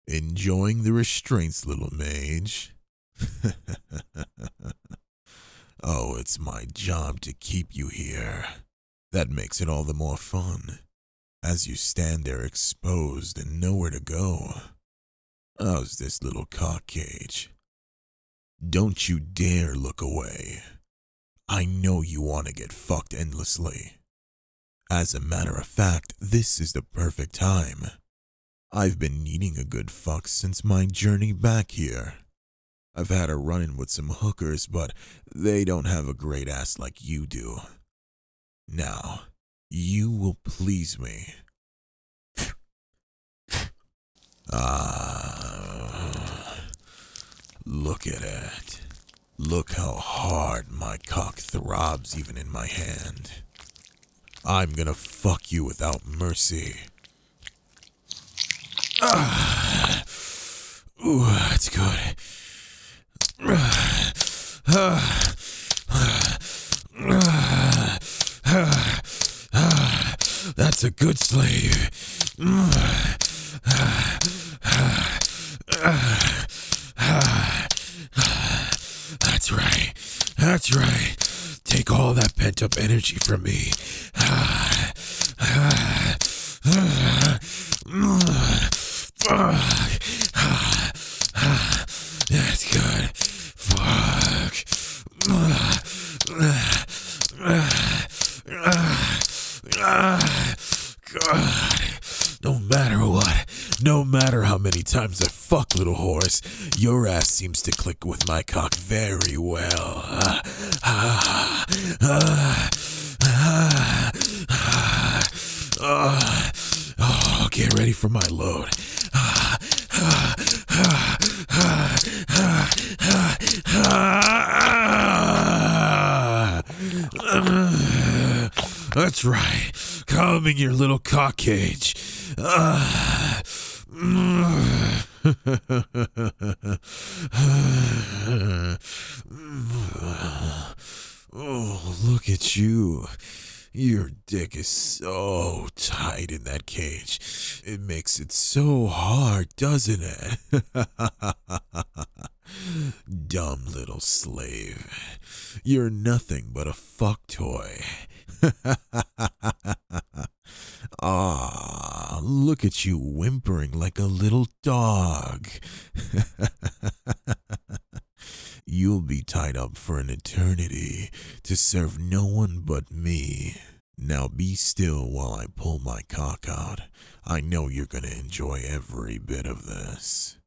Enjoying the restraints, little mage? Oh, it's my job to keep you here. That makes it all the more fun, as you stand there exposed and nowhere to go. How's this little cock cage? Don't you dare look away. I know you want to get fucked endlessly. As a matter of fact, this is the perfect time. I've been needing a good fuck since my journey back here. I've had a run-in with some hookers, but they don't have a great ass like you do. Now, you will please me. Look at it. Look how hard my cock throbs even in my hand. I'm gonna fuck you without mercy. Ooh, that's good. That's a good slave. That's right. That's right. Take all that pent up energy from me. That's good. Fuck. God. No matter what, no matter how many times I fuck, little horse, your ass seems to click with my cock very well. Oh, get ready for my load. That's right. Calming your little cock cage. Oh, look at you. Your dick is so tight in that cage. It makes it so hard, doesn't it? Dumb little slave. You're nothing but a fuck toy. Ah, look at you whimpering like a little dog. You'll be tied up for an eternity to serve no one but me. Now be still while I pull my cock out. I know you're gonna enjoy every bit of this.